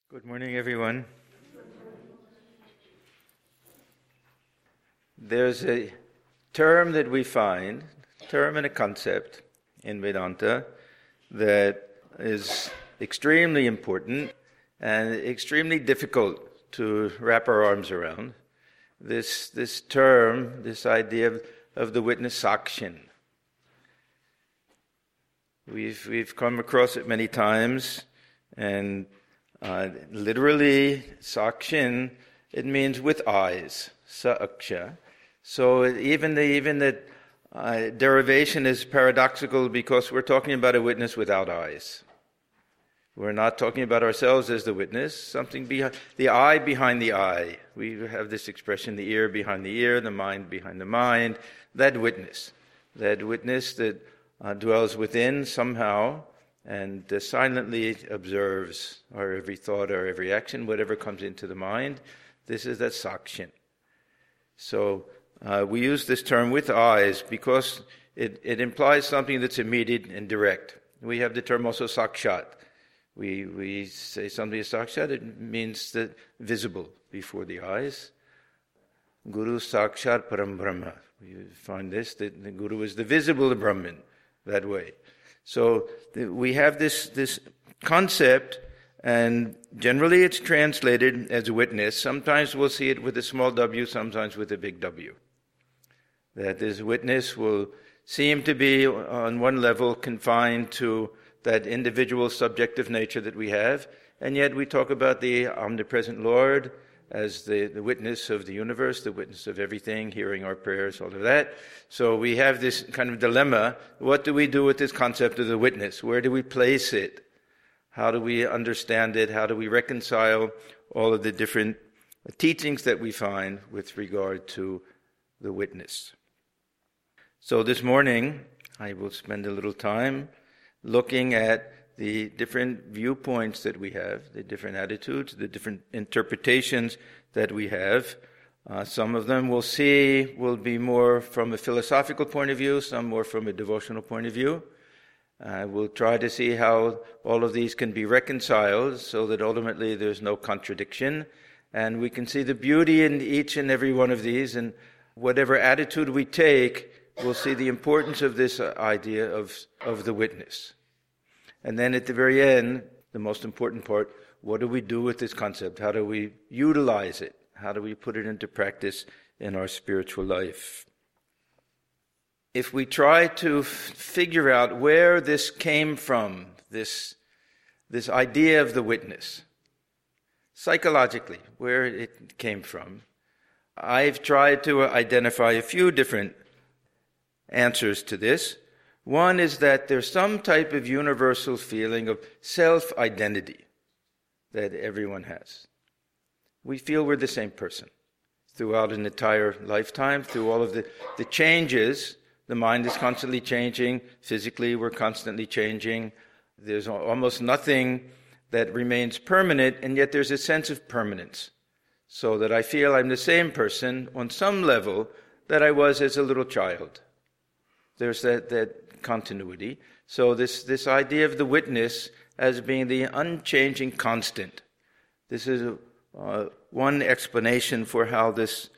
Good morning, everyone. There's a term that we find, term and a concept in Vedanta that is extremely important and extremely difficult to wrap our arms around. This term, this idea of the witness sakshin. We've come across it many times, and literally, sakshin, it means with eyes, sa-aksha. So even the derivation is paradoxical because we're talking about a witness without eyes. We're not talking about ourselves as the witness, something behind the eye behind the eye. We have this expression, the ear behind the ear, the mind behind the mind. That witness that dwells within somehow, and silently observes our every thought, our every action, whatever comes into the mind. This is that sakshin. So we use this term with eyes because it implies something that's immediate and direct. We have the term also sakshat. We say something is sakshat, it means that visible before the eyes. Guru sakshat param brahma. We find this, that the Guru is the visible Brahman, that way. So we have this concept, and generally it's translated as witness. Sometimes we'll see it with a small w, sometimes with a big W. That this witness will seem to be on one level confined to that individual subjective nature that we have, and yet we talk about the omnipresent Lord as the witness of the universe, the witness of everything, hearing our prayers, all of that. So we have this kind of dilemma. What do we do with this concept of the witness? Where do we place it? How do we understand it? How do we reconcile all of the different teachings that we find with regard to the witness? So this morning, I will spend a little time looking at the different viewpoints that we have, the different attitudes, the different interpretations that we have. Some of them will be more from a philosophical point of view, some more from a devotional point of view. We'll try to see how all of these can be reconciled so that ultimately there's no contradiction, and we can see the beauty in each and every one of these, and whatever attitude we take, we'll see the importance of this idea of the witness. And then at the very end, the most important part, what do we do with this concept? How do we utilize it? How do we put it into practice in our spiritual life? If we try to figure out where this came from, this idea of the witness, psychologically, where it came from, I've tried to identify a few different answers to this. One is that there's some type of universal feeling of self-identity that everyone has. We feel we're the same person throughout an entire lifetime, through all of the changes. The mind is constantly changing. Physically, we're constantly changing. There's almost nothing that remains permanent, and yet there's a sense of permanence. So that I feel I'm the same person on some level that I was as a little child. There's that continuity. So this idea of the witness as being the unchanging constant. This is one explanation for how this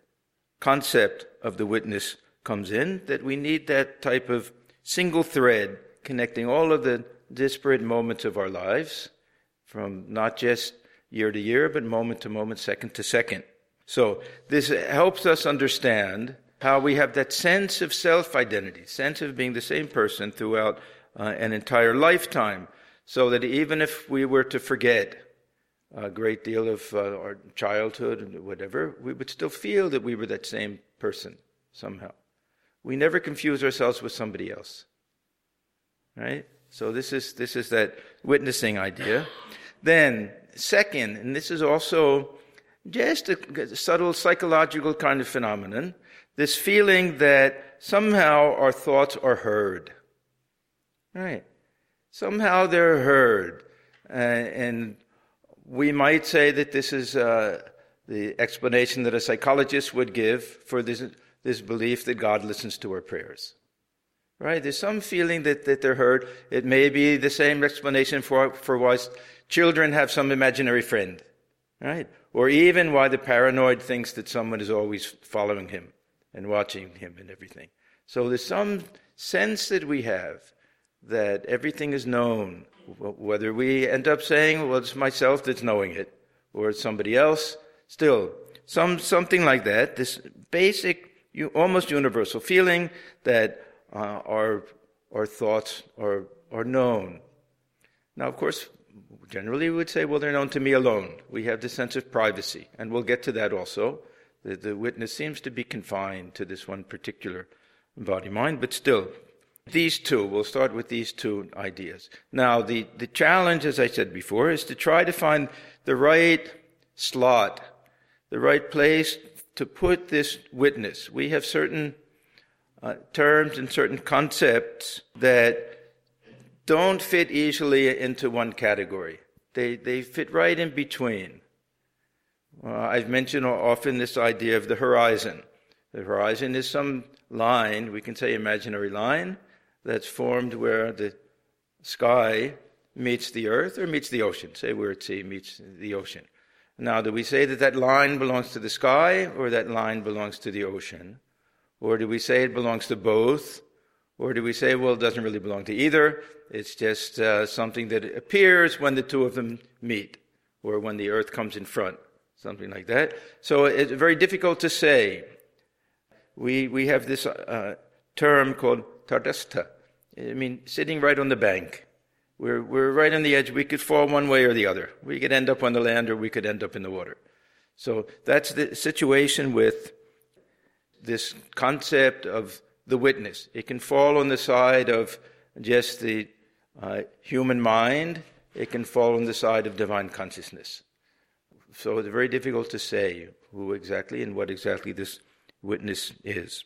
concept of the witness comes in, that we need that type of single thread connecting all of the disparate moments of our lives, from not just year to year, but moment to moment, second to second. So this helps us understand how we have that sense of self-identity, sense of being the same person throughout an entire lifetime, so that even if we were to forget a great deal of our childhood or whatever, we would still feel that we were that same person somehow. We never confuse ourselves with somebody else, right? So this is that witnessing idea. Then, second, and this is also just a subtle psychological kind of phenomenon, this feeling that somehow our thoughts are heard. Right? Somehow they're heard. And we might say that this is the explanation that a psychologist would give for this belief that God listens to our prayers. Right? There's some feeling that they're heard. It may be the same explanation for why children have some imaginary friend, right? Or even why the paranoid thinks that someone is always following him and watching him and everything. So there's some sense that we have that everything is known, whether we end up saying, well, it's myself that's knowing it, or it's somebody else, still, something like that, this basic, almost universal feeling that our thoughts are known. Now, of course, generally we would say, well, they're known to me alone. We have this sense of privacy, and we'll get to that also. The witness seems to be confined to this one particular body-mind, but still, these two, we'll start with these two ideas. Now, the challenge, as I said before, is to try to find the right slot, the right place to put this witness. We have certain terms and certain concepts that don't fit easily into one category. They fit right in between. I've mentioned often this idea of the horizon. The horizon is some line, we can say imaginary line, that's formed where the sky meets the earth or meets the ocean. Say we're at sea, meets the ocean. Now, do we say that that line belongs to the sky or that line belongs to the ocean? Or do we say it belongs to both? Or do we say, well, it doesn't really belong to either. It's just something that appears when the two of them meet or when the earth comes in front, something like that. So it's very difficult to say. We have this term called tardastha. I mean, sitting right on the bank. We're right on the edge. We could fall one way or the other. We could end up on the land or we could end up in the water. So that's the situation with this concept of the witness. It can fall on the side of just the human mind. It can fall on the side of divine consciousness. So it's very difficult to say who exactly and what exactly this witness is.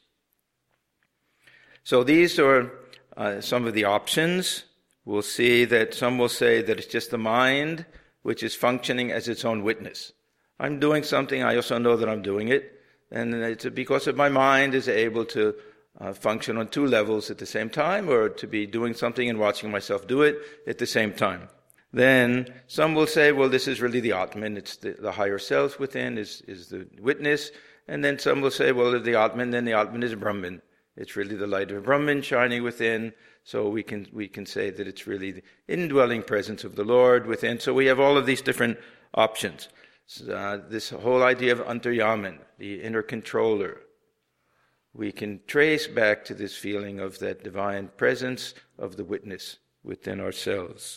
So these are some of the options. We'll see that some will say that it's just the mind which is functioning as its own witness. I'm doing something, I also know that I'm doing it, and it's because of my mind is able to function on two levels at the same time, or to be doing something and watching myself do it at the same time. Then some will say, well, this is really the Atman, it's the higher self within is the witness. And then some will say, well, the Atman, then the Atman is Brahman. It's really the light of Brahman shining within. So we can say that it's really the indwelling presence of the Lord within. So we have all of these different options. This whole idea of Antaryaman, the inner controller, we can trace back to this feeling of that divine presence of the witness within ourselves.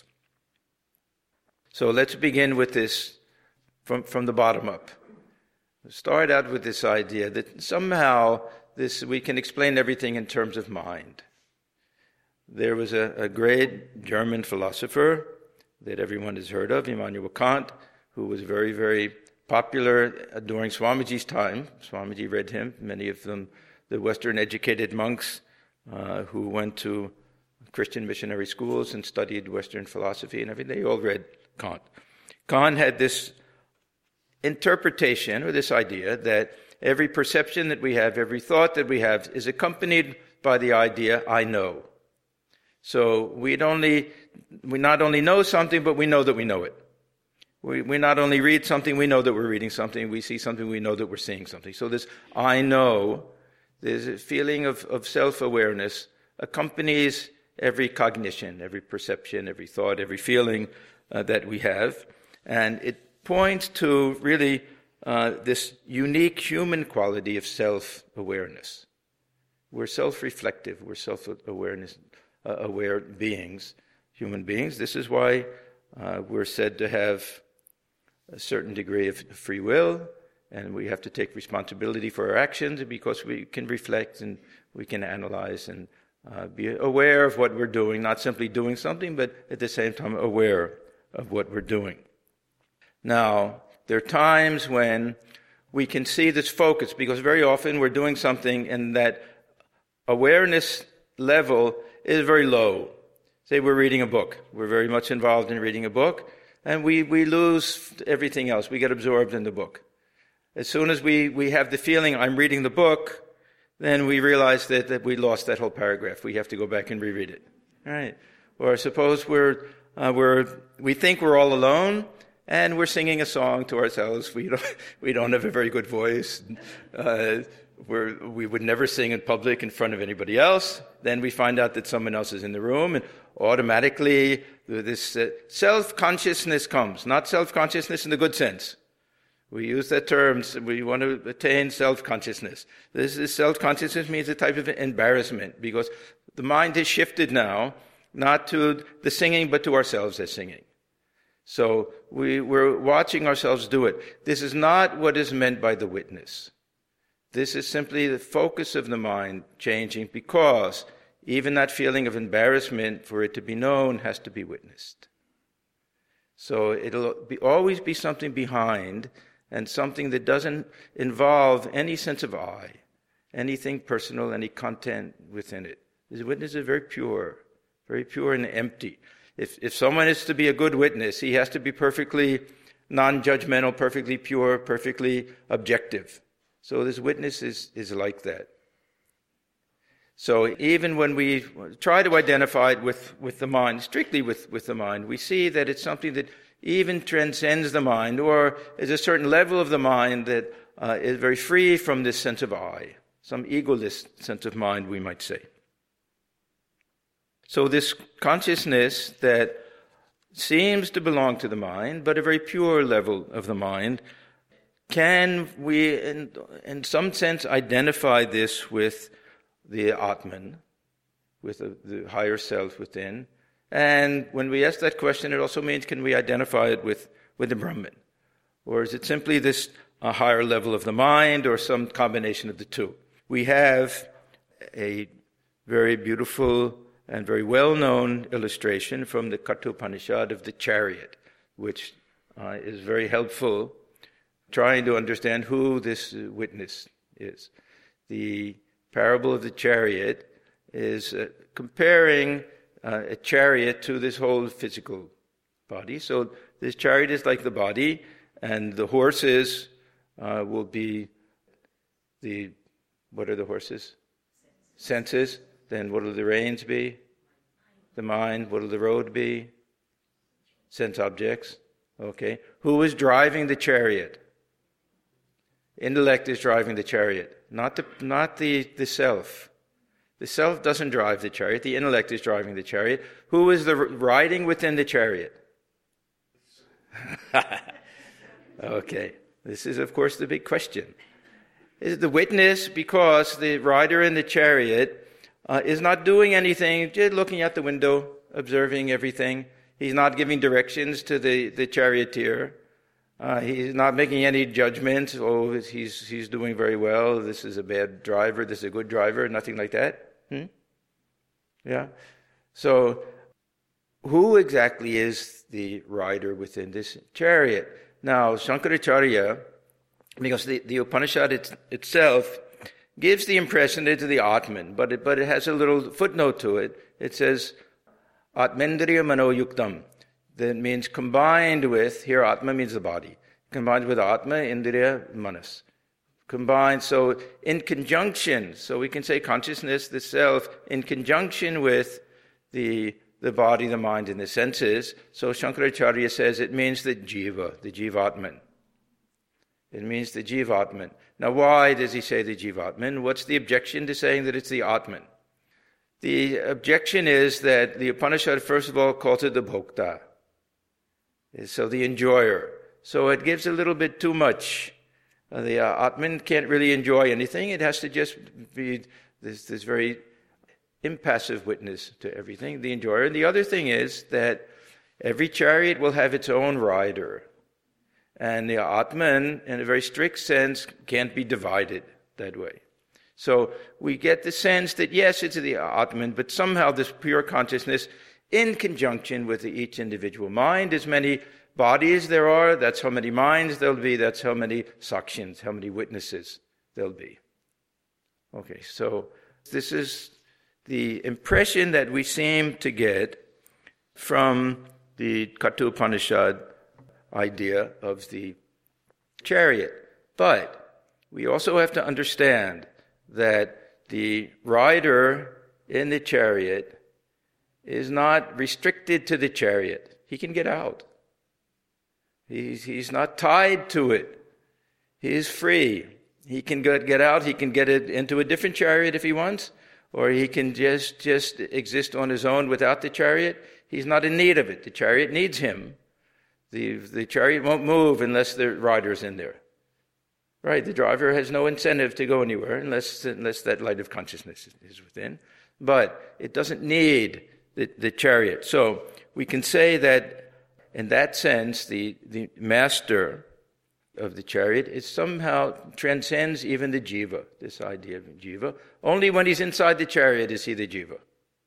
So let's begin with this from the bottom up. Start out with this idea that somehow we can explain everything in terms of mind. There was a great German philosopher that everyone has heard of, Immanuel Kant, who was very, very popular during Swamiji's time. Swamiji read him. Many of them, the Western educated monks who went to Christian missionary schools and studied Western philosophy and everything, they all read Kant. Kant had this interpretation or this idea that every perception that we have, every thought that we have is accompanied by the idea, I know. So we not only know something, but we know that we know it. We not only read something, we know that we're reading something. We see something, we know that we're seeing something. So this I know, there's a feeling of self-awareness accompanies every cognition, every perception, every thought, every feeling that we have. And it points to really this unique human quality of self-awareness. We're self-reflective, we're self-awareness, aware beings, human beings. This is why we're said to have a certain degree of free will, and we have to take responsibility for our actions because we can reflect and we can analyze and be aware of what we're doing, not simply doing something, but at the same time aware of what we're doing. Now, there are times when we can see this focus, because very often we're doing something and that awareness level is very low. Say we're reading a book. We're very much involved in reading a book, and we lose everything else. We get absorbed in the book. As soon as we have the feeling, I'm reading the book, then we realize that we lost that whole paragraph. We have to go back and reread it. All right. Or suppose we're we think we're all alone, and we're singing a song to ourselves. We don't have a very good voice. We would never sing in public in front of anybody else. Then we find out that someone else is in the room, and automatically this self-consciousness comes. Not self-consciousness in the good sense. We use that term. We want to attain self-consciousness. This self-consciousness means a type of embarrassment, because the mind has shifted now, not to the singing, but to ourselves as singing. So we're watching ourselves do it. This is not what is meant by the witness. This is simply the focus of the mind changing, because even that feeling of embarrassment, for it to be known, has to be witnessed. So it'll always be something behind, and something that doesn't involve any sense of I, anything personal, any content within it. The witness is very pure and empty. If someone is to be a good witness, he has to be perfectly non-judgmental, perfectly pure, perfectly objective. So this witness is like that. So even when we try to identify it with the mind, strictly with the mind, we see that it's something that even transcends the mind, or is a certain level of the mind that is very free from this sense of I, some egoless sense of mind, we might say. So this consciousness that seems to belong to the mind, but a very pure level of the mind, can we, in some sense, identify this with the Atman, with the higher self within? And when we ask that question, it also means, can we identify it with the Brahman? Or is it simply this a higher level of the mind, or some combination of the two? We have a very beautiful and very well-known illustration from the Kathopanishad of the chariot, which is very helpful trying to understand who this witness is. The parable of the chariot is comparing a chariot to this whole physical body. So this chariot is like the body, and the horses will be what are the horses? Senses. Then what will the reins be? The mind. What will the road be? Sense objects. Okay. Who is driving the chariot? Intellect is driving the chariot, not the self. The self doesn't drive the chariot. The intellect is driving the chariot. Who is the riding within the chariot? Okay. This is, of course, the big question. Is it the witness, because the rider in the chariot is not doing anything, just looking out the window, observing everything. He's not giving directions to the charioteer. He's not making any judgments. Oh, he's doing very well. This is a bad driver. This is a good driver. Nothing like that. Yeah. So, who exactly is the rider within this chariot? Now, Shankaracharya, because the Upanishad itself gives the impression it's the Atman, but it has a little footnote to it. It says, Atmendriya manoyuktam. That means combined with, here Atma means the body, combined with Atma, Indriya, Manas. Combined, so in conjunction, so we can say consciousness, the self, in conjunction with the body, the mind, and the senses. So Shankaracharya says it means the jiva, the jivatman. It means the jivatman. Now why does he say the jivatman? What's the objection to saying that it's the Atman? The objection is that the Upanishad, first of all, calls it the bhokta. So the enjoyer. So it gives a little bit too much. The Atman can't really enjoy anything. It has to just be this very impassive witness to everything, the enjoyer. And the other thing is that every chariot will have its own rider. And the Atman, in a very strict sense, can't be divided that way. So we get the sense that, yes, it's the Atman, but somehow this pure consciousness, in conjunction with each individual mind, as many bodies there are, that's how many minds there'll be, that's how many sakshins, how many witnesses there'll be. Okay, so this is the impression that we seem to get from the Kathopanishad idea of the chariot. But we also have to understand that the rider in the chariot is not restricted to the chariot. He can get out. He's not tied to it. He is free. He can get out. He can get it into a different chariot if he wants, or he can just exist on his own without the chariot. He's not in need of it. The chariot needs him. The chariot won't move unless the rider's in there. Right? The driver has no incentive to go anywhere unless that light of consciousness is within. But it doesn't need the chariot. So we can say that in that sense, the master of the chariot, it somehow transcends even the jiva, this idea of jiva. Only when he's inside the chariot is he the jiva.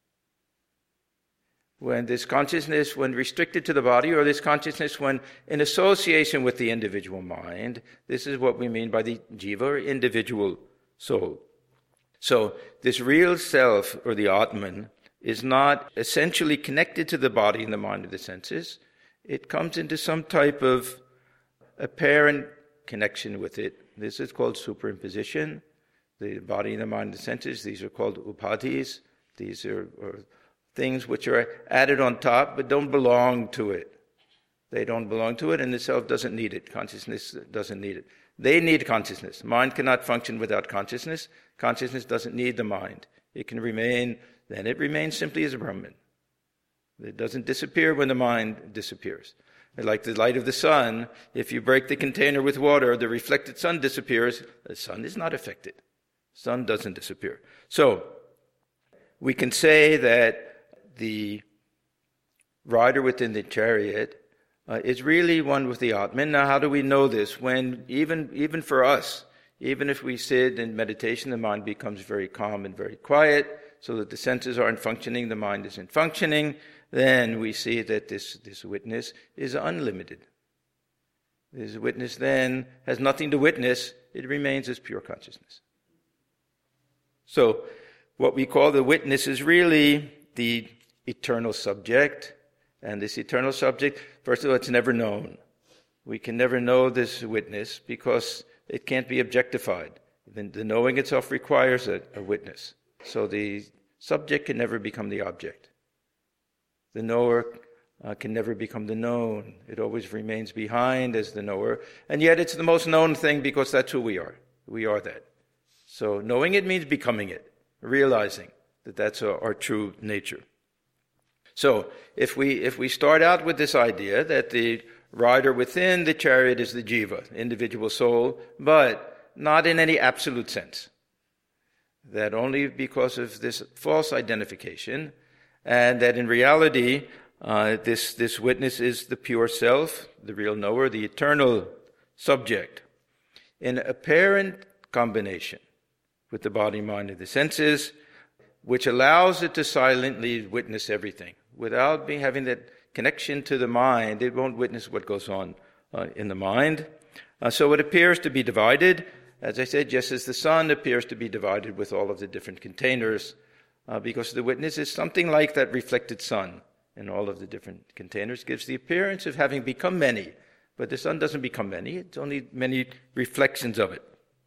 When this consciousness, when restricted to the body, or this consciousness when in association with the individual mind, this is what we mean by the jiva, or individual soul. So this real self, or the Atman, is not essentially connected to the body and the mind of the senses. It comes into some type of apparent connection with it. This is called superimposition. The body and the mind and the senses, these are called upadhis. These are things which are added on top but don't belong to it. They don't belong to it, and the self doesn't need it. Consciousness doesn't need it. They need consciousness. Mind cannot function without consciousness. Consciousness doesn't need the mind. It can remain, then it remains simply as a Brahman. It doesn't disappear when the mind disappears. Like the light of the sun, if you break the container with water, the reflected sun disappears. The sun is not affected. Sun doesn't disappear. So, we can say that the rider within the chariot is really one with the Atman. Now, how do we know this? When, even for us, even if we sit in meditation, the mind becomes very calm and very quiet, so that the senses aren't functioning, the mind isn't functioning, then we see that this witness is unlimited. This witness then has nothing to witness. It remains as pure consciousness. So what we call the witness is really the eternal subject. And this eternal subject, first of all, it's never known. We can never know this witness because it can't be objectified. The knowing itself requires a witness. So the subject can never become the object. The knower can never become the known. It always remains behind as the knower. And yet it's the most known thing because that's who we are. We are that. So knowing it means becoming it, realizing that that's our true nature. So if we start out with this idea that the rider within the chariot is the jiva, individual soul, but not in any absolute sense, that only because of this false identification, and that in reality, this witness is the pure self, the real knower, the eternal subject, in apparent combination with the body, mind, and the senses, which allows it to silently witness everything. Without having that connection to the mind, it won't witness what goes on in the mind. So it appears to be divided, as I said, just as the sun appears to be divided with all of the different containers, because the witness is something like that reflected sun in all of the different containers, gives the appearance of having become many. But the sun doesn't become many, it's only many reflections of it.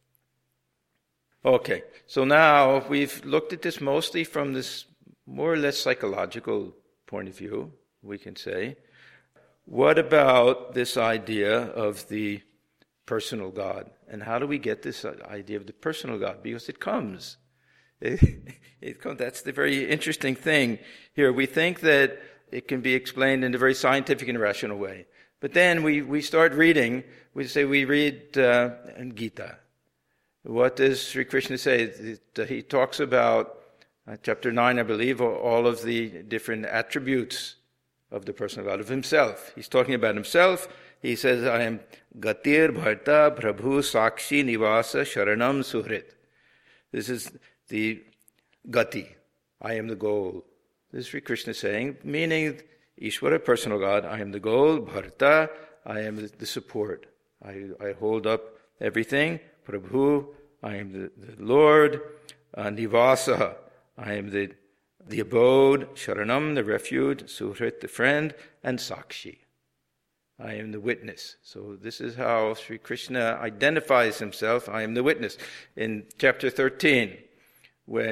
Okay, so now we've looked at this mostly from this more or less psychological point of view, we can say. What about this idea of the personal God? And how do we get this idea of the personal God? Because it comes. That's the very interesting thing here. We think that it can be explained in a very scientific and rational way. But then we start reading, we read Gita. What does Sri Krishna say? He talks about, chapter 9, I believe, all of the different attributes of the personal God, of himself. He's talking about himself. He says, I am Gatir Bharta Prabhu Sakshi Nivasa Sharanam Suhrit. This is the Gati. I am the goal. This is Sri Krishna saying, meaning Ishvara, personal God, I am the goal. Bharta, I am the support. I hold up everything. Prabhu, I am the Lord. Nivasa, I am the abode. Sharanam, the refuge. Suhrit, the friend. And Sakshi, I am the witness. So this is how Sri Krishna identifies himself. I am the witness. In chapter 13, when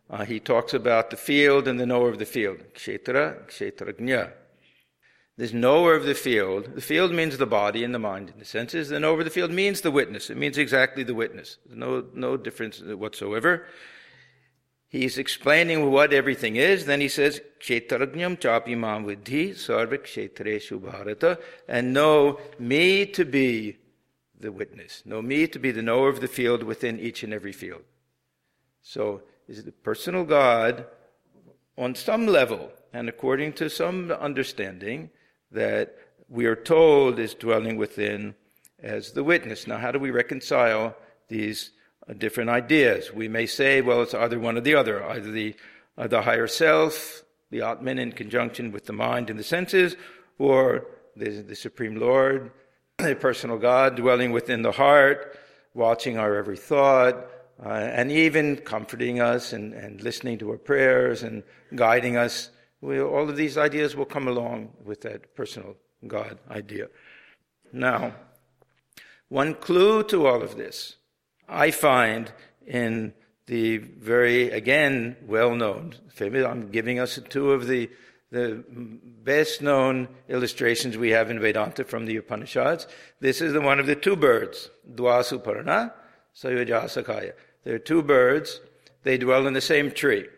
he talks about the field and the knower of the field. Kshetra, kshetrajna. This knower of the field means the body and the mind and the senses. The knower of the field means the witness. It means exactly the witness. There's no difference whatsoever. He's explaining what everything is. Then he says, Kshetrajnam chapi mam vidhi sarva kshetreshu bharata, and know me to be the witness. Know me to be the knower of the field within each and every field. So, is the personal God on some level, and according to some understanding, that we are told is dwelling within as the witness. Now, how do we reconcile these different ideas? We may say, well, it's either one or the other, either the higher self, the Atman in conjunction with the mind and the senses, or the Supreme Lord, a personal God dwelling within the heart, watching our every thought, and even comforting us and listening to our prayers and guiding us. All of these ideas will come along with that personal God idea. Now, one clue to all of this I find in the very, again, well-known, I'm giving us two of the best-known illustrations we have in Vedanta from the Upanishads. This is the one of the two birds, Dvasuparna, Sayojasakaya. There are two birds. They dwell in the same tree.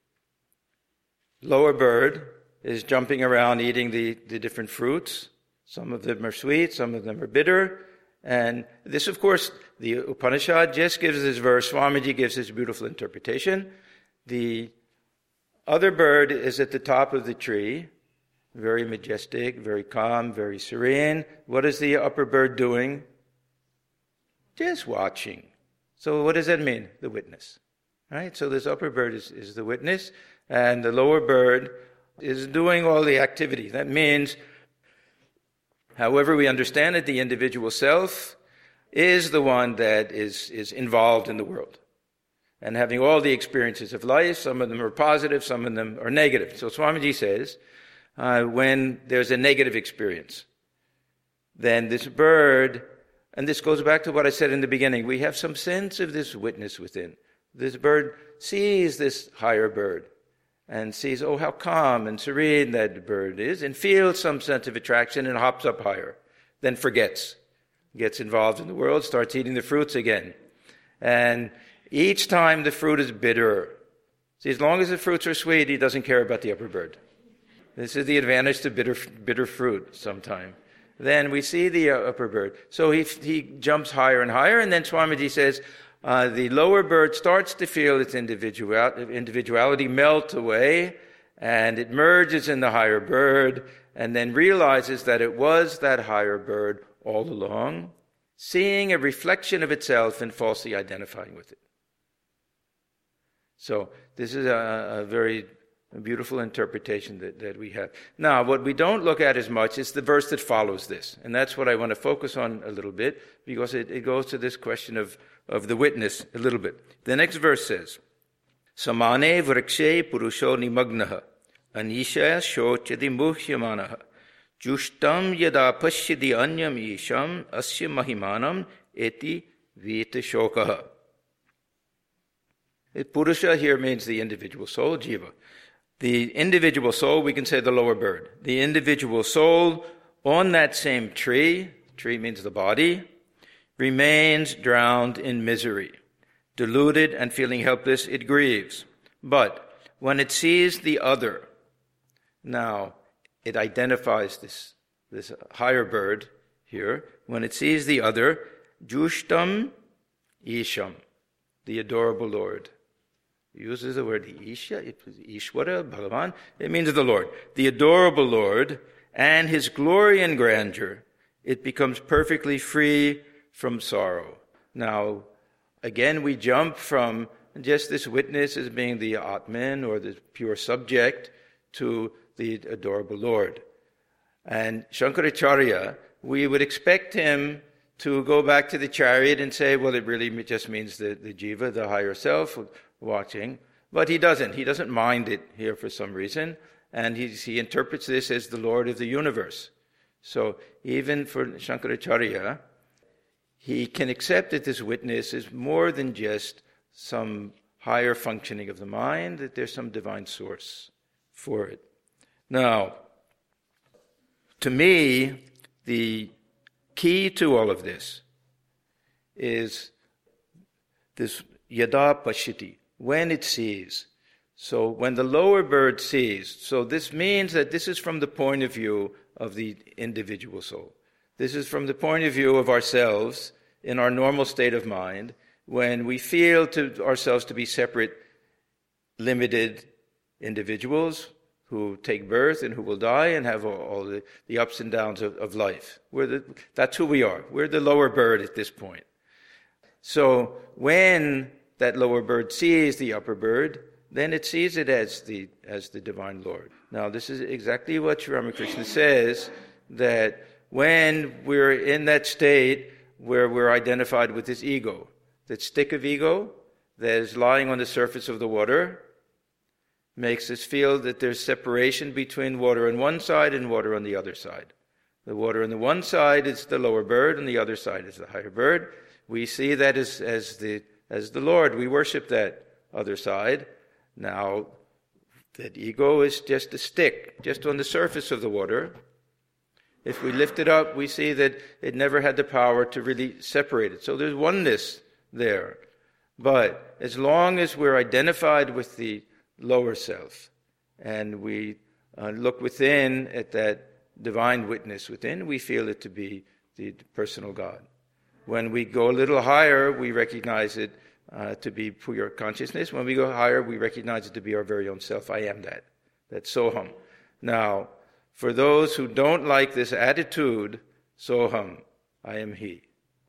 Lower bird is jumping around eating the different fruits. Some of them are sweet, some of them are bitter. And this, of course, the Upanishad just gives this verse. Swamiji gives this beautiful interpretation. The other bird is at the top of the tree, very majestic, very calm, very serene. What is the upper bird doing? Just watching. So what does that mean? The witness. Right? So this upper bird is the witness, and the lower bird is doing all the activity. That means, however we understand it, the individual self is the one that is involved in the world and having all the experiences of life. Some of them are positive, some of them are negative. So Swamiji says, when there's a negative experience, then this bird, and this goes back to what I said in the beginning, we have some sense of this witness within. This bird sees this higher bird and sees, oh, how calm and serene that bird is, and feels some sense of attraction and hops up higher, then forgets, gets involved in the world, starts eating the fruits again. And each time the fruit is bitter. See, as long as the fruits are sweet, he doesn't care about the upper bird. This is the advantage to bitter fruit sometime. Then we see the upper bird. So he jumps higher and higher, and then Swamiji says, the lower bird starts to feel its individuality melt away, and it merges in the higher bird, and then realizes that it was that higher bird all along, seeing a reflection of itself and falsely identifying with it. So this is a very beautiful interpretation that we have. Now, what we don't look at as much is the verse that follows this, and that's what I want to focus on a little bit, because it goes to this question of the witness a little bit. The next verse says, Samane vrikshe purusho nimagnaha, anisha shochadi muhyamanaha, jushtam yada pashyadi anyam isham asya mahimanam eti vita shokaha. Purusha here means the individual soul, jiva. The individual soul, we can say the lower bird. The individual soul on that same tree means the body, remains drowned in misery. Deluded and feeling helpless, it grieves. But when it sees the other, now it identifies this higher bird here. When it sees the other, Jushtam Isham, the adorable Lord. It uses the word Isha, Ishwara, Bhagavan. It means the Lord. The adorable Lord and his glory and grandeur, it becomes perfectly free from sorrow. Now, again, we jump from just this witness as being the Atman or the pure subject to the adorable Lord. And Shankaracharya, we would expect him to go back to the chariot and say, well, it really just means the jiva, the higher self, watching. But he doesn't. He doesn't mind it here for some reason. And he interprets this as the Lord of the universe. So even for Shankaracharya, he can accept that this witness is more than just some higher functioning of the mind, that there's some divine source for it. Now, to me, the key to all of this is this yada pashyati, when it sees. So when the lower bird sees, so this means that this is from the point of view of the individual soul. This is from the point of view of ourselves in our normal state of mind, when we feel to ourselves to be separate, limited individuals who take birth and who will die and have all the ups and downs of life. That's who we are. We're the lower bird at this point. So when that lower bird sees the upper bird, then it sees it as the divine Lord. Now, this is exactly what Sri Ramakrishna says, that when we're in that state where we're identified with this ego, that stick of ego that is lying on the surface of the water, makes us feel that there's separation between water on one side and water on the other side. The water on the one side is the lower bird, and the other side is the higher bird. We see that as the Lord. We worship that other side. Now, that ego is just a stick, just on the surface of the water. If we lift it up, we see that it never had the power to really separate it. So there's oneness there. But as long as we're identified with the lower self, and we look within at that divine witness within, we feel it to be the personal God. When we go a little higher, we recognize it to be pure consciousness. When we go higher, we recognize it to be our very own self. I am that. That's Soham. Now, for those who don't like this attitude, Soham, I am He,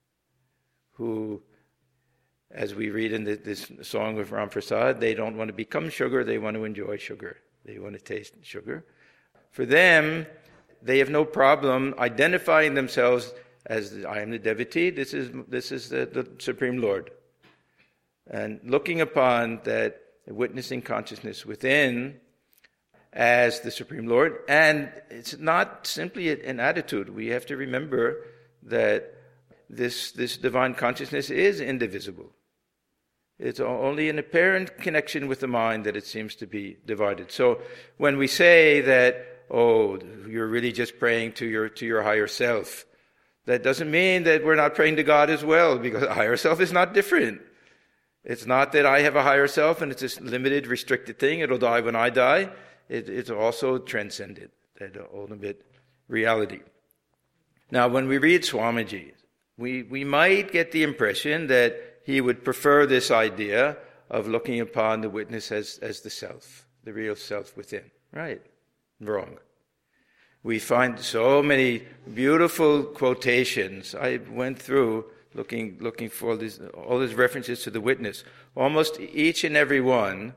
who, as we read in this song of Ram Prasad, they don't want to become sugar, they want to enjoy sugar. They want to taste sugar. For them, they have no problem identifying themselves as I am the devotee, this is the Supreme Lord. And looking upon that witnessing consciousness within as the Supreme Lord. And it's not simply an attitude. We have to remember that this divine consciousness is indivisible. It's only an apparent connection with the mind that it seems to be divided. So when we say that, oh, you're really just praying to your higher self, that doesn't mean that we're not praying to God as well, because a higher self is not different. It's not that I have a higher self and it's this limited, restricted thing. It'll die when I die. It's also transcended, that ultimate reality. Now, when we read Swamiji, we might get the impression that he would prefer this idea of looking upon the witness as the self, the real self within. Right? Wrong. We find so many beautiful quotations. I went through looking for all these references to the witness. Almost each and every one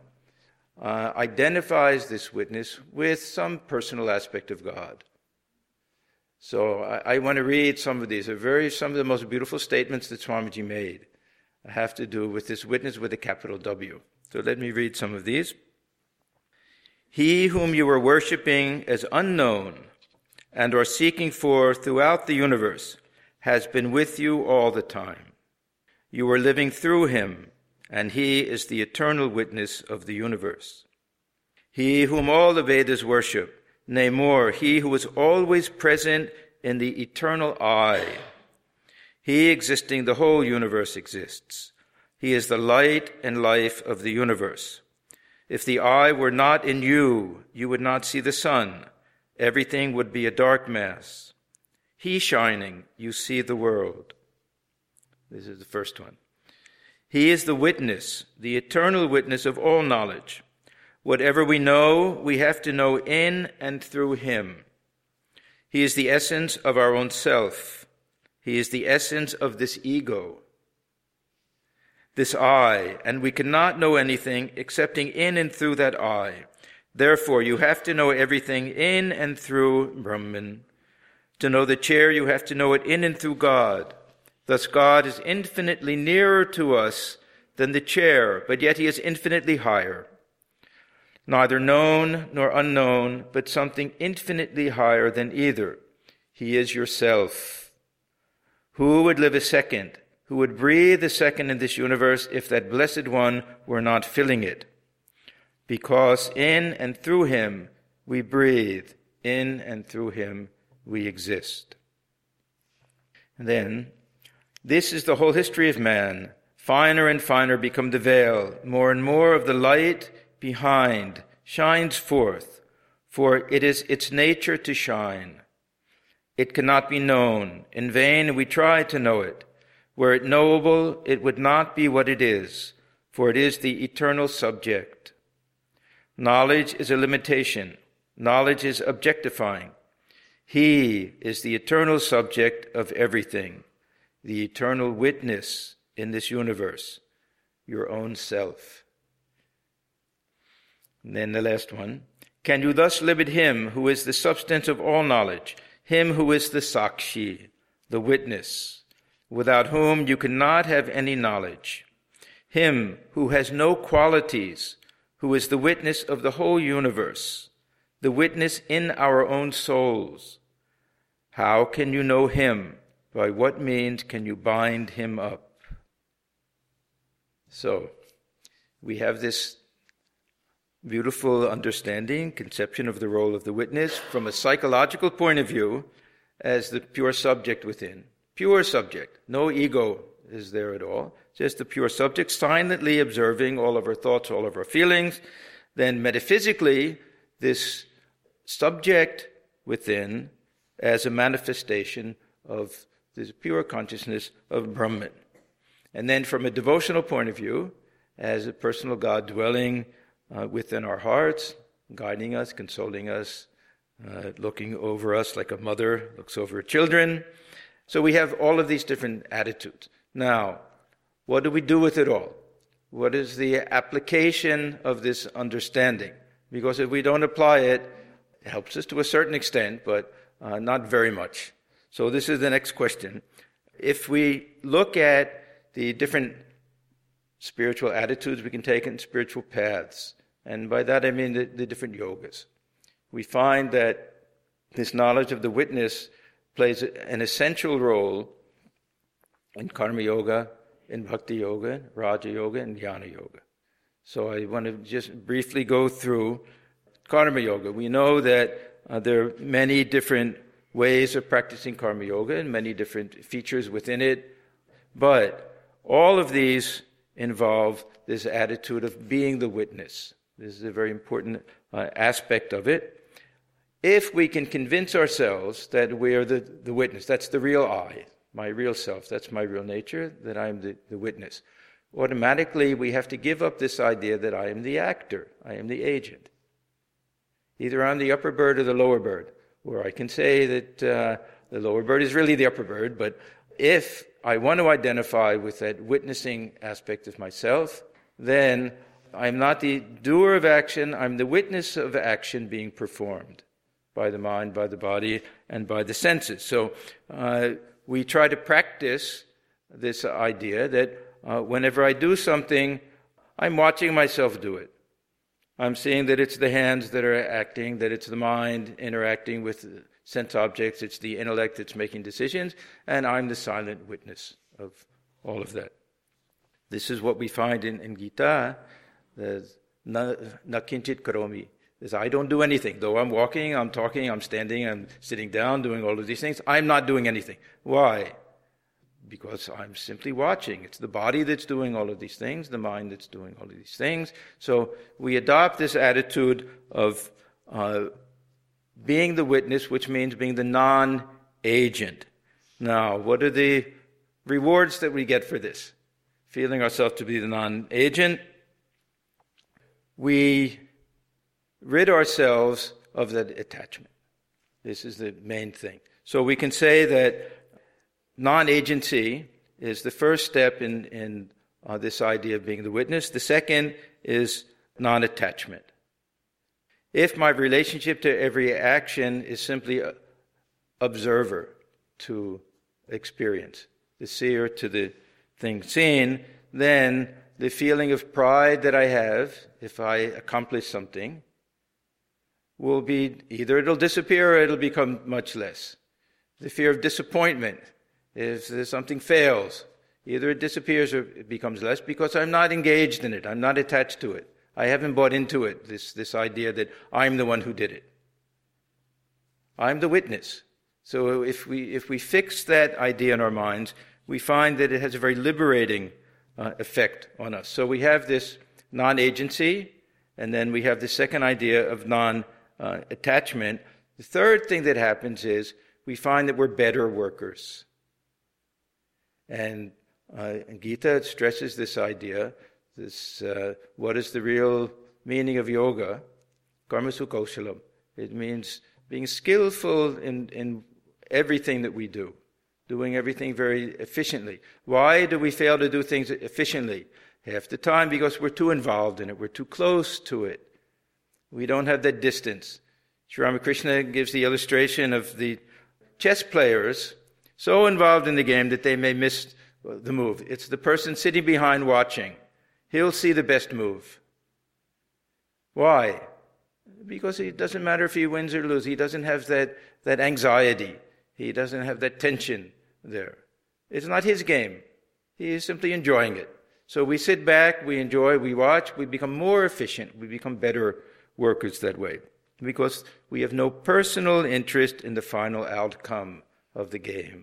identifies this witness with some personal aspect of God. So I want to read some of these. Some of the most beautiful statements that Swamiji made have to do with this witness with a capital W. So let me read some of these. He whom you are worshipping as unknown and are seeking for throughout the universe has been with you all the time. You are living through him, and he is the eternal witness of the universe. He whom all the Vedas worship, nay more, he who is always present in the eternal I. He existing, the whole universe exists. He is the light and life of the universe. If the I were not in you, you would not see the sun. Everything would be a dark mass. He shining, you see the world. This is the first one. He is the witness, the eternal witness of all knowledge. Whatever we know, we have to know in and through him. He is the essence of our own self. He is the essence of this ego, this I, and we cannot know anything excepting in and through that I. Therefore, you have to know everything in and through Brahman. To know the chair, you have to know it in and through God. Thus, God is infinitely nearer to us than the chair, but yet he is infinitely higher. Neither known nor unknown, but something infinitely higher than either. He is yourself. Who would live a second? who would breathe a second in this universe if that Blessed One were not filling it. Because in and through him we breathe, in and through him we exist. And then, this is the whole history of man. Finer and finer become the veil. More and more of the light behind shines forth, for it is its nature to shine. It cannot be known. In vain we try to know it. Were it knowable, it would not be what it is, for it is the eternal subject. Knowledge is a limitation. Knowledge is objectifying. He is the eternal subject of everything, the eternal witness in this universe, your own self. And then the last one. Can you thus limit him who is the substance of all knowledge, him who is the Sakshi, the witness, without whom you cannot have any knowledge, him who has no qualities, who is the witness of the whole universe, the witness in our own souls? How can you know him? By what means can you bind him up? So, we have this beautiful understanding, conception of the role of the witness from a psychological point of view as the pure subject within. Pure subject. No ego is there at all. Just the pure subject, silently observing all of our thoughts, all of our feelings. Then metaphysically, this subject within as a manifestation of this pure consciousness of Brahman. And then from a devotional point of view, as a personal God dwelling within our hearts, guiding us, consoling us, looking over us like a mother looks over her children. So we have all of these different attitudes. Now, what do we do with it all? What is the application of this understanding? Because if we don't apply it, it helps us to a certain extent, but not very much. So this is the next question. If we look at the different spiritual attitudes we can take in spiritual paths, and by that I mean the different yogas, we find that this knowledge of the witness plays an essential role in karma yoga, in bhakti yoga, raja yoga, and jnana yoga. So I want to just briefly go through karma yoga. We know that there are many different ways of practicing karma yoga and many different features within it, but all of these involve this attitude of being the witness. This is a very important aspect of it. If we can convince ourselves that we are the witness, that's the real I, my real self, that's my real nature, that I am the witness, automatically we have to give up this idea that I am the actor, I am the agent. Either I'm the upper bird or the lower bird, or I can say that the lower bird is really the upper bird, but if I want to identify with that witnessing aspect of myself, then I'm not the doer of action, I'm the witness of action being performed by the mind, by the body, and by the senses. So we try to practice this idea that whenever I do something, I'm watching myself do it. I'm seeing that it's the hands that are acting, that it's the mind interacting with sense objects, it's the intellect that's making decisions, and I'm the silent witness of all of that. This is what we find in Gita, the na kinchit karomi. Is I don't do anything. Though I'm walking, I'm talking, I'm standing, I'm sitting down, doing all of these things, I'm not doing anything. Why? Because I'm simply watching. It's the body that's doing all of these things, the mind that's doing all of these things. So we adopt this attitude of being the witness, which means being the non-agent. Now, what are the rewards that we get for this? Feeling ourselves to be the non-agent. We rid ourselves of that attachment. This is the main thing. So we can say that non-agency is the first step in this idea of being the witness. The second is non-attachment. If my relationship to every action is simply observer to experience, the seer to the thing seen, then the feeling of pride that I have if I accomplish something will be either it'll disappear or it'll become much less. The fear of disappointment, if something fails, Either it disappears or it becomes less because I'm not engaged in it. I'm not attached to it. I haven't bought into it, this idea that I'm the one who did it. I'm the witness. So if we fix that idea in our minds, we find that it has a very liberating effect on us. So we have this non-agency, and then we have the second idea of non-attachment. The third thing that happens is we find that we're better workers. And Gita stresses this idea, what is the real meaning of yoga? Karmasu kaushalam. It means being skillful in everything that we do, doing everything very efficiently. Why do we fail to do things efficiently? Half the time because we're too involved in it, we're too close to it. We don't have that distance. Sri Ramakrishna gives the illustration of the chess players so involved in the game that they may miss the move. It's the person sitting behind watching. He'll see the best move. Why? Because it doesn't matter if he wins or loses. He doesn't have that anxiety. He doesn't have that tension there. It's not his game. He is simply enjoying it. So we sit back, we enjoy, we watch, we become more efficient. We become better workers that way. Because we have no personal interest in the final outcome of the game.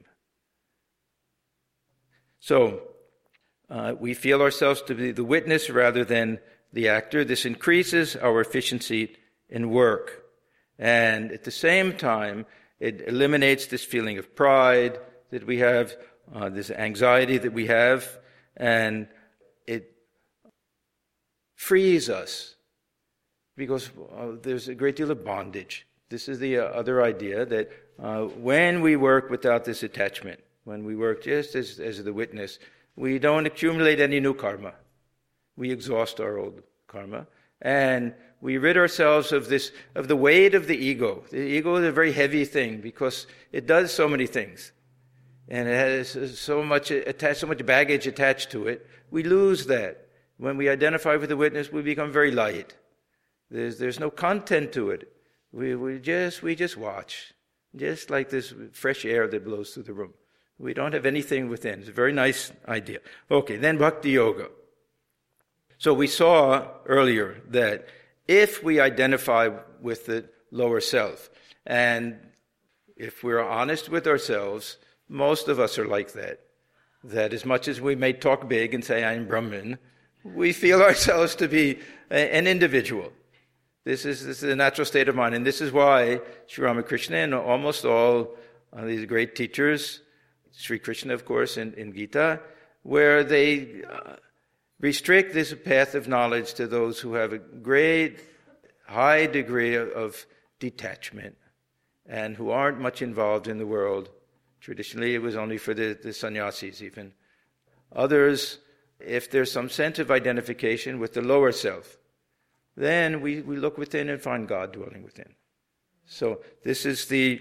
So, we feel ourselves to be the witness rather than the actor. This increases our efficiency in work. And at the same time, it eliminates this feeling of pride that we have, this anxiety that we have, and it frees us because there's a great deal of bondage. This is the other idea that when we work without this attachment, when we work just as the witness, we don't accumulate any new karma. We exhaust our old karma. And we rid ourselves of the weight of the ego. The ego is a very heavy thing because it does so many things. And it has so much baggage attached to it. We lose that. When we identify with the witness, we become very light. There's no content to it. We just watch. Just like this fresh air that blows through the room. We don't have anything within. It's a very nice idea. Okay, then Bhakti Yoga. So we saw earlier that if we identify with the lower self, and if we're honest with ourselves, most of us are like that. That as much as we may talk big and say, I'm Brahman, we feel ourselves to be an individual. This is the natural state of mind. And this is why Sri Ramakrishna and almost all these great teachers, Sri Krishna, of course, in Gita, where they restrict this path of knowledge to those who have a great, high degree of detachment and who aren't much involved in the world. Traditionally, it was only for the sannyasis even. Others, if there's some sense of identification with the lower self, then we look within and find God dwelling within. So this is the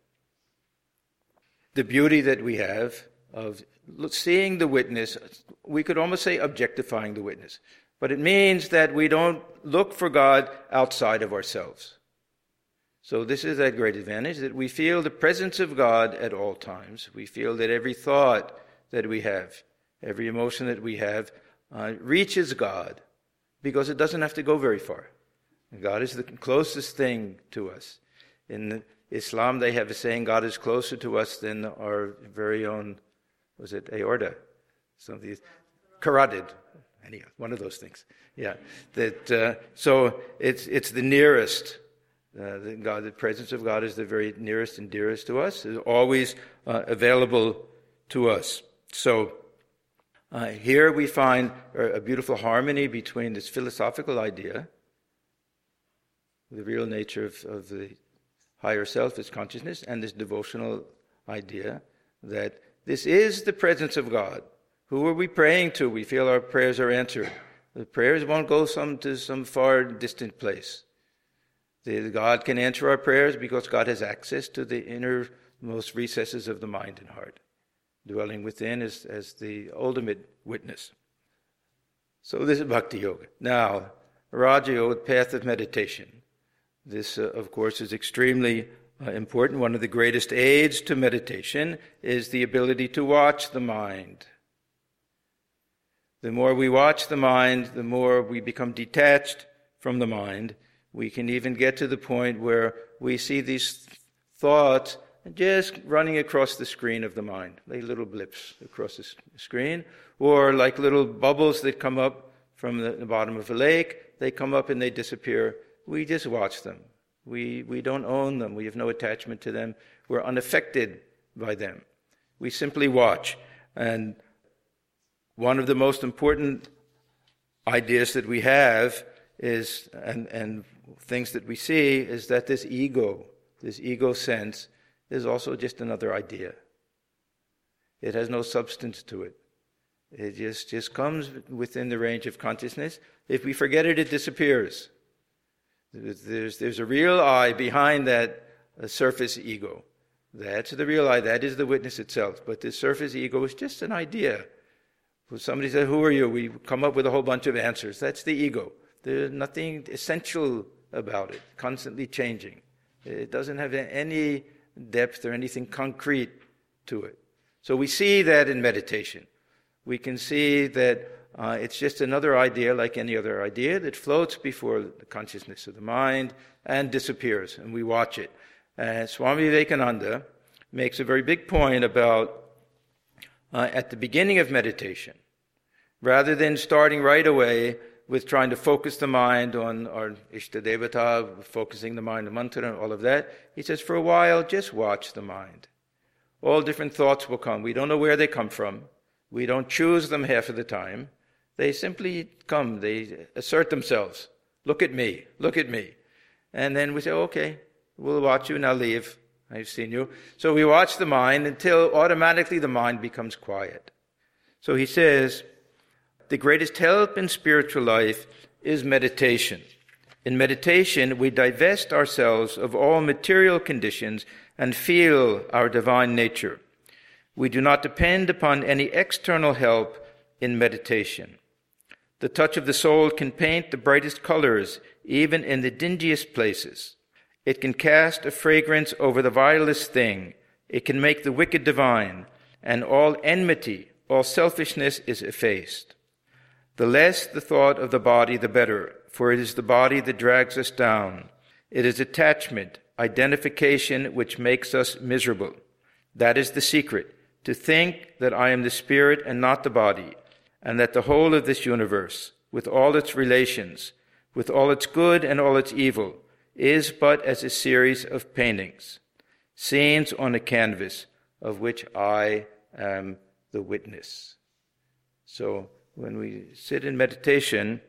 beauty that we have of seeing the witness. We could almost say objectifying the witness. But it means that we don't look for God outside of ourselves. So this is that great advantage, that we feel the presence of God at all times. We feel that every thought that we have, every emotion that we have, reaches God, because it doesn't have to go very far. God is the closest thing to us. In Islam, they have a saying, God is closer to us than our very own, was it aorta? Carotid. Anyhow, one of those things. Yeah. So it's the nearest. The presence of God is the very nearest and dearest to us. It's always available to us. So here we find a beautiful harmony between this philosophical idea, the real nature of the higher self is consciousness, and this devotional idea that this is the presence of God. Who are we praying to? We feel our prayers are answered. The prayers won't go to some far distant place. God can answer our prayers because God has access to the innermost recesses of the mind and heart, dwelling within as the ultimate witness. So this is Bhakti Yoga. Now, Raja Yoga, path of meditation. This, of course, is extremely important. One of the greatest aids to meditation is the ability to watch the mind. The more we watch the mind, the more we become detached from the mind. We can even get to the point where we see these thoughts just running across the screen of the mind, like little blips across the screen, or like little bubbles that come up from the bottom of a lake. They come up and they disappear. We just watch them. We don't own them. We have no attachment to them. We're unaffected by them. We simply watch. And one of the most important ideas that we have is, and things that we see, is that this ego sense, is also just another idea. It has no substance to it. It just comes within the range of consciousness. If we forget it, it disappears. There's a real I behind that surface ego. That's the real I. That is the witness itself. But the surface ego is just an idea. When somebody says, "Who are you?" we come up with a whole bunch of answers. That's the ego. There's nothing essential about it, constantly changing. It doesn't have any depth or anything concrete to it. So we see that in meditation. We can see that it's just another idea like any other idea that floats before the consciousness of the mind and disappears, and we watch it. Swami Vivekananda makes a very big point about at the beginning of meditation, rather than starting right away with trying to focus the mind on our Ishtadevata, focusing the mind on mantra and all of that, he says, for a while, just watch the mind. All different thoughts will come. We don't know where they come from. We don't choose them half of the time. They simply come. They assert themselves. Look at me. Look at me. And then we say, okay, we'll watch you. Now leave. I've seen you. So we watch the mind until automatically the mind becomes quiet. So he says, the greatest help in spiritual life is meditation. In meditation, we divest ourselves of all material conditions and feel our divine nature. We do not depend upon any external help in meditation. The touch of the soul can paint the brightest colors, even in the dingiest places. It can cast a fragrance over the vilest thing. It can make the wicked divine, and all enmity, all selfishness is effaced. The less the thought of the body, the better, for it is the body that drags us down. It is attachment, identification, which makes us miserable. That is the secret, to think that I am the spirit and not the body, and that the whole of this universe, with all its relations, with all its good and all its evil, is but as a series of paintings, scenes on a canvas of which I am the witness. So, when we sit in meditation,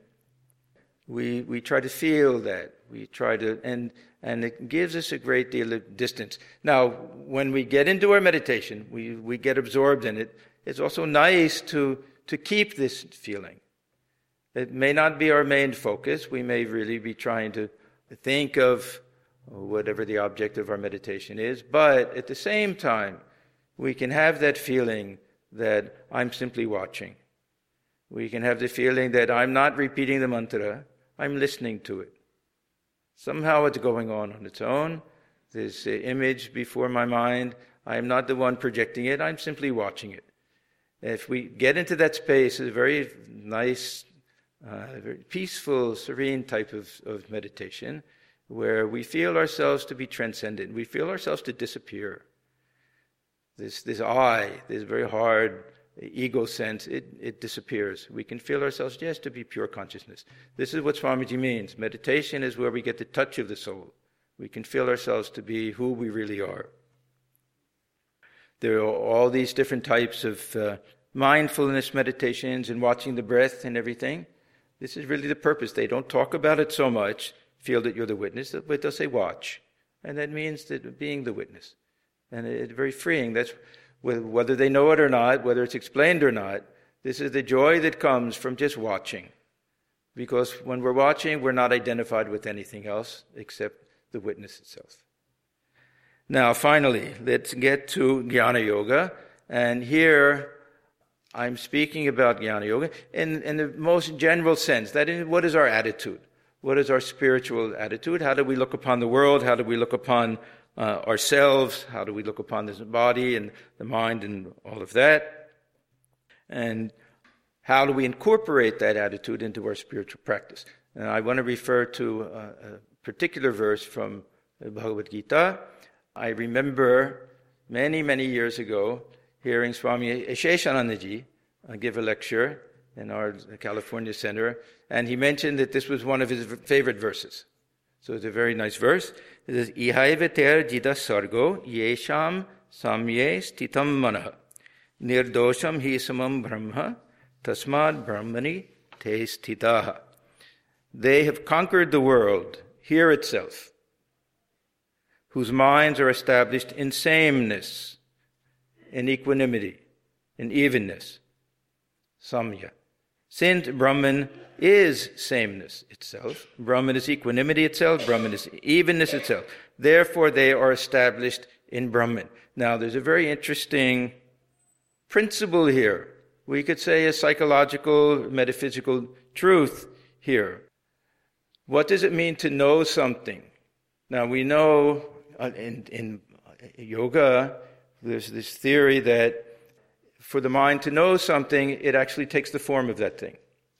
we try to feel that. We try to, and it gives us a great deal of distance. Now, when we get into our meditation, we get absorbed in it. It's also nice to keep this feeling. It may not be our main focus. We may really be trying to think of whatever the object of our meditation is, but at the same time, we can have that feeling that I'm simply watching. We can have the feeling that I'm not repeating the mantra, I'm listening to it. Somehow it's going on its own. This image before my mind, I am not the one projecting it, I'm simply watching it. If we get into that space, it's a very nice, very peaceful, serene type of meditation, where we feel ourselves to be transcendent. We feel ourselves to disappear. This I, this very hard ego sense, it disappears. We can feel ourselves just to be pure consciousness. This is what Swamiji means. Meditation is where we get the touch of the soul. We can feel ourselves to be who we really are. There are all these different types of mindfulness meditations and watching the breath and everything. This is really the purpose. They don't talk about it so much, feel that you're the witness, but they'll say watch. And that means that being the witness. And it's very freeing. That's whether they know it or not, whether it's explained or not, this is the joy that comes from just watching. Because when we're watching, we're not identified with anything else except the witness itself. Now, finally, let's get to Jnana Yoga. And here, I'm speaking about Jnana Yoga in the most general sense. That is, what is our attitude? What is our spiritual attitude? How do we look upon the world? How do we look upon ourselves? How do we look upon this body and the mind and all of that? And how do we incorporate that attitude into our spiritual practice? And I want to refer to a particular verse from the Bhagavad Gita. I remember many, many years ago hearing Swami Sheshanandaji give a lecture in our California Center, and he mentioned that this was one of his favorite verses. So it's a very nice verse. It says, Ihaiveter jida sargo yesham samye stitam manah nirdosham hi samam brahma tasmad brahmani te stitaha. They have conquered the world, here itself, whose minds are established in sameness, in equanimity, in evenness, samya. Since Brahman is sameness itself, Brahman is equanimity itself, Brahman is evenness itself. Therefore, they are established in Brahman. Now, there's a very interesting principle here. We could say a psychological, metaphysical truth here. What does it mean to know something? Now, we know in yoga, there's this theory that for the mind to know something, it actually takes the form of that thing.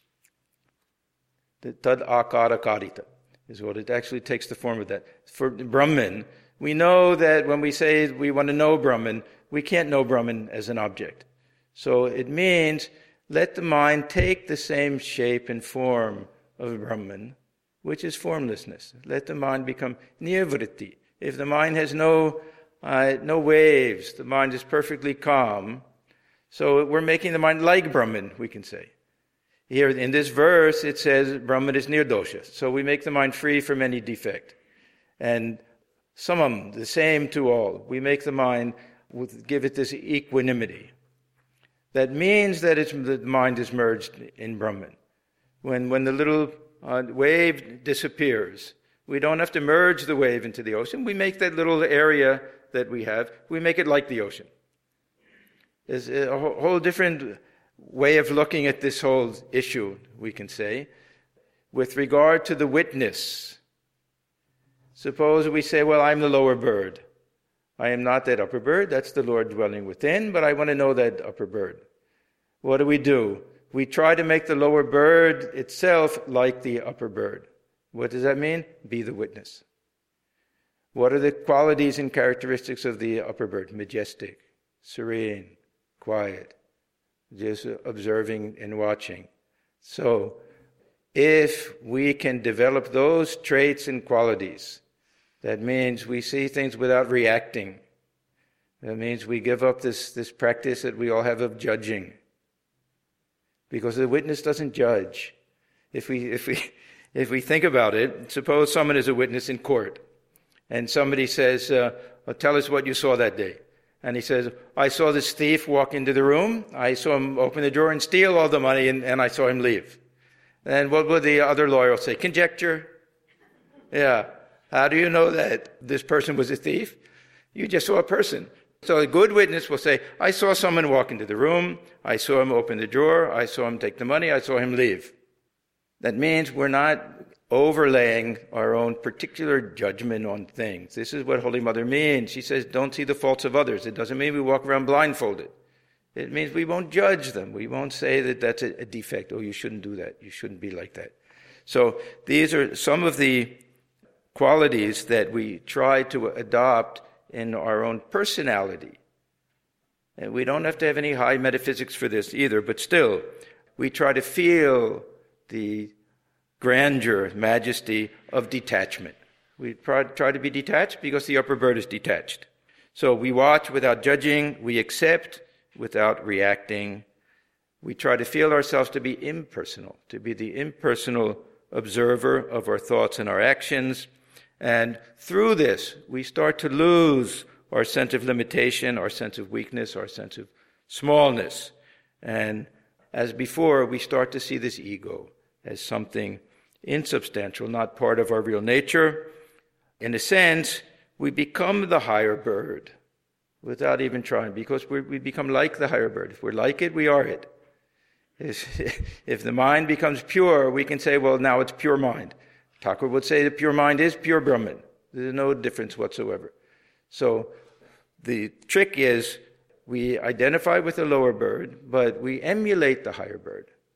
The tad akara karita is what it actually takes the form of that. For Brahman, we know that when we say we want to know Brahman, we can't know Brahman as an object. So it means let the mind take the same shape and form of Brahman, which is formlessness. Let the mind become nirvritti. If the mind has no waves, the mind is perfectly calm. So we're making the mind like Brahman, we can say. Here in this verse, it says Brahman is nirdosha. So we make the mind free from any defect. And samam, the same to all. We make the mind, give it this equanimity. That means that the mind is merged in Brahman. When the little wave disappears, we don't have to merge the wave into the ocean. We make that little area that we have, we make it like the ocean. There's a whole different way of looking at this whole issue, we can say. With regard to the witness, suppose we say, well, I'm the lower bird. I am not that upper bird. That's the Lord dwelling within, but I want to know that upper bird. What do? We try to make the lower bird itself like the upper bird. What does that mean? Be the witness. What are the qualities and characteristics of the upper bird? Majestic, serene, quiet, just observing and watching. So, if we can develop those traits and qualities, that means we see things without reacting. That means we give up this practice that we all have of judging. Because the witness doesn't judge. If we think about it, suppose someone is a witness in court, and somebody says, tell us what you saw that day. And he says, I saw this thief walk into the room, I saw him open the drawer and steal all the money, and I saw him leave. And what would the other lawyer say? Conjecture? Yeah. How do you know that this person was a thief? You just saw a person. So a good witness will say, I saw someone walk into the room, I saw him open the drawer, I saw him take the money, I saw him leave. That means we're not overlaying our own particular judgment on things. This is what Holy Mother means. She says, don't see the faults of others. It doesn't mean we walk around blindfolded. It means we won't judge them. We won't say that that's a defect. Oh, you shouldn't do that. You shouldn't be like that. So these are some of the qualities that we try to adopt in our own personality. And we don't have to have any high metaphysics for this either, but still, we try to feel the grandeur, majesty of detachment. We try to be detached because the upper bird is detached. So we watch without judging, we accept without reacting. We try to feel ourselves to be impersonal, to be the impersonal observer of our thoughts and our actions. And through this, we start to lose our sense of limitation, our sense of weakness, our sense of smallness. And as before, we start to see this ego as something insubstantial, not part of our real nature. In a sense, we become the higher bird without even trying, because we become like the higher bird. If we're like it, we are it. If the mind becomes pure, we can say, well, now it's pure mind. Thakur would say the pure mind is pure Brahman. There's no difference whatsoever. So the trick is we identify with the lower bird, but we emulate the higher bird.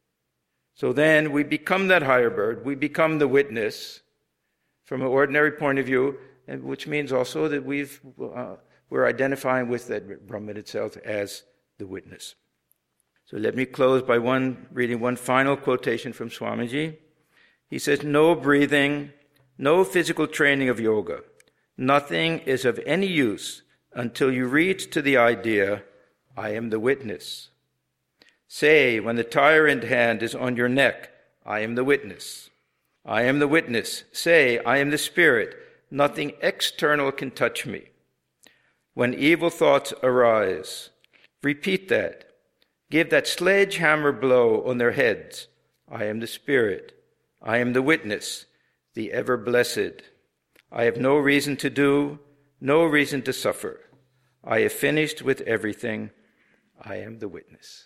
So then we become that higher bird. We become the witness from an ordinary point of view, and which means also that we're identifying with that Brahman itself as the witness. So let me close by reading one final quotation from Swamiji. He says, no breathing, no physical training of yoga. Nothing is of any use until you reach to the idea, I am the witness. Say, when the tyrant hand is on your neck, I am the witness. I am the witness. Say, I am the spirit. Nothing external can touch me. When evil thoughts arise, repeat that. Give that sledgehammer blow on their heads. I am the spirit. I am the witness, the ever blessed. I have no reason to do, no reason to suffer. I have finished with everything. I am the witness.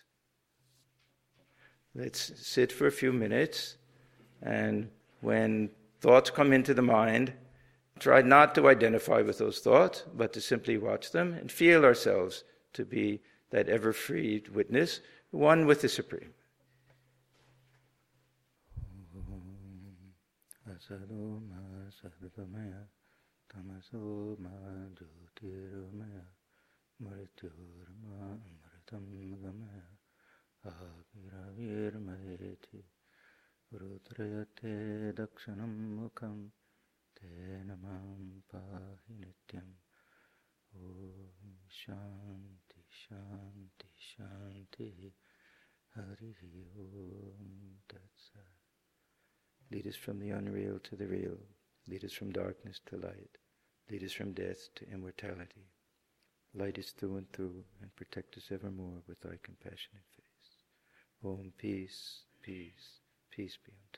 Let's sit for a few minutes, and when thoughts come into the mind, try not to identify with those thoughts, but to simply watch them and feel ourselves to be that ever-freed witness, one with the Supreme. Rudrayate dakshanam mukham te namam pahi nityam. Om Shanti Shanti Shanti Hari Om Tat Sat. Lead us from the unreal to the real. Lead us from darkness to light. Lead us from death to immortality. Light us through and through and protect us evermore with thy compassionate face. Om, peace, peace, peace be unto you.